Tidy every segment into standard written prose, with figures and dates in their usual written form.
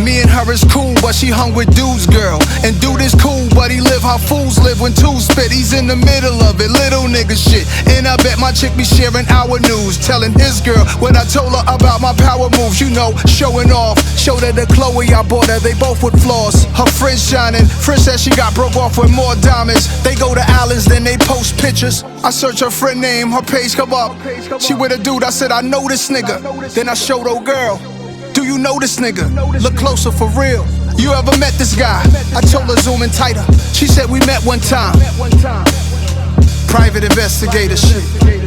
Me and her is cool, but she hung with dude's girl. And dude is cool, but he live how fools live when two spit. He's in the middle of it, little nigga shit. And I bet my chick be sharing our news, telling his girl what I told her about my power moves. You know, showing off. Showed her the Chloe I bought her, they both with flaws. Her fridge shining, fridge said she got broke off with more diamonds. They go to Allen's, then they post pictures. I search her friend name, her page come up. She with a dude, I said I know this nigga. Then I showed old girl, do you know this nigga? Look closer for real. You ever met this guy? I told her zoom in tighter. She said we met one time. Private investigator shit.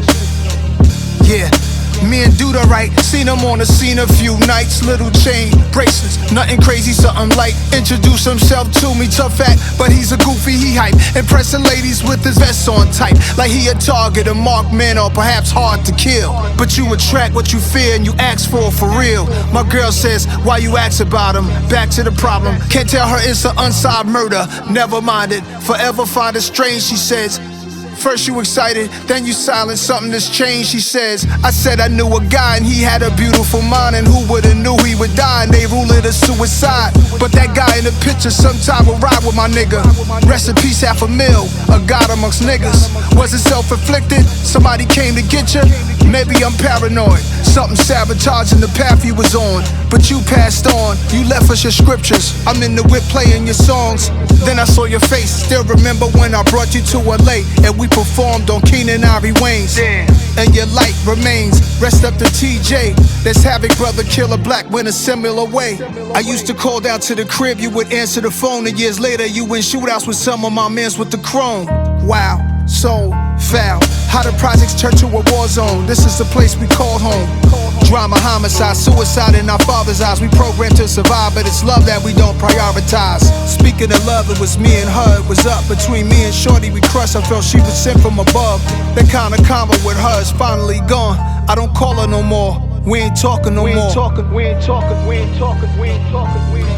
Yeah. Me and Dude alright, seen him on the scene a few nights. Little chain, bracelets, nothing crazy, something light. Introduce himself to me, tough act, but he's a goofy, he hype. Impressing ladies with his vest on tight, like he a target, a marked man, or perhaps hard to kill. But you attract what you fear and you ask for real. My girl says, why you ask about him? Back to the problem, can't tell her it's an unsolved murder. Never mind it, forever find it strange, she says. First you excited, then you silent, something that's changed, she says. I said I knew a guy and he had a beautiful mind, and who would've knew he would die, and they ruled it a suicide. But that guy in the picture sometime will ride with my nigga. Rest in peace, $500,000, a god amongst niggas. Was it self-inflicted? Somebody came to get you? Maybe I'm paranoid, something sabotaging the path you was on. But you passed on, you left us your scriptures. I'm in the whip playing your songs. Then I saw your face, still remember when I brought you to LA and we performed on Keenan Ivory Wayne's. And your light remains, rest up to TJ. There's Havoc, brother, Killer Black went a similar way. I used to call down to the crib, you would answer the phone, and years later you in shootouts with some of my mans with the chrome. Wow, so foul, how the projects turned to a war zone. This is the place we called home. Drama, homicide, suicide in our father's eyes. We programmed to survive, but it's love that we don't prioritize. Speaking of love, it was me and her, it was up between me and Shorty. We crushed, I felt she was sent from above. That kind of combo with her is finally gone. I don't call her no more, we ain't talking no more. We ain't talking, we ain't talking, we ain't talking, we ain't talking.